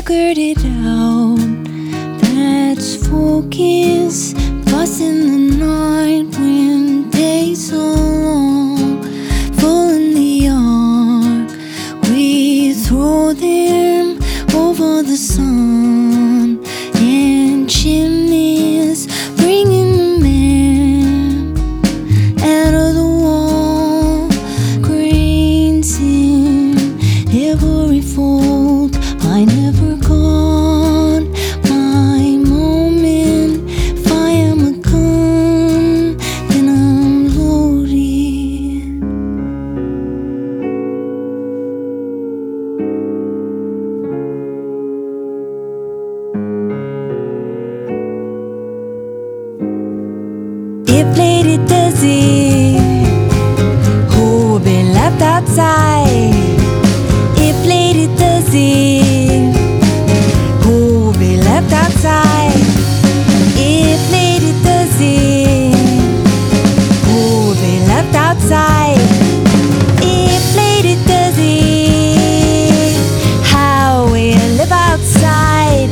figured it out. That's focus. Lost in the night when days so long. Full in the arc, we throw them over the sun and chimneys, bringing the man out of the wall. Grains in every fold. I never got my moment. If I am a gun, then I'm loaded. If lady does it, who will be left outside? If lady does it, who will be left outside? If lady does it, who will be left outside? If lady does it, how will you live outside?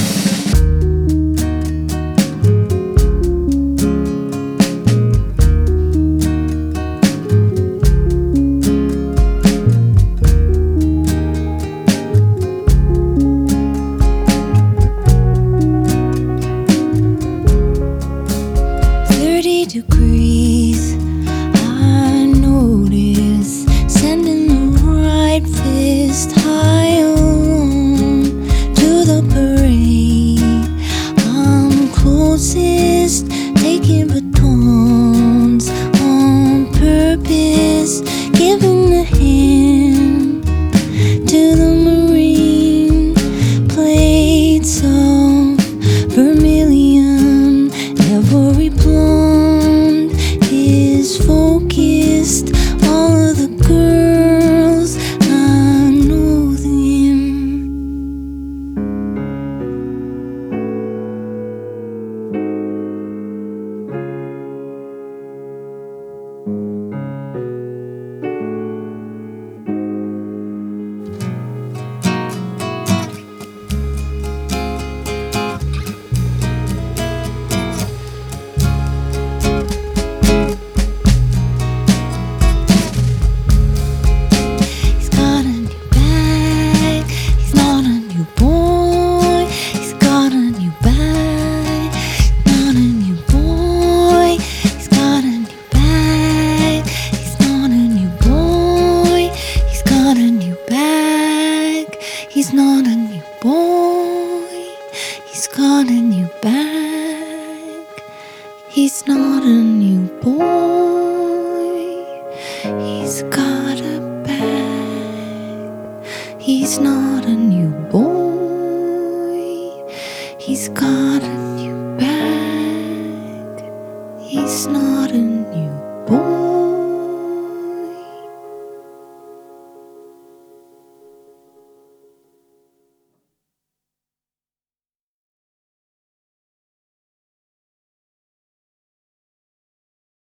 Degrees, I notice, sending the right fist high along to the parade. I'm closest, taking batons on purpose, giving a hand to the marine plates of vermilion. Every blonde is focused. All of the girls, I know them. He's not a new boy, he's got a new bag. He's not a new boy, he's got a bag. He's not a new boy, he's got a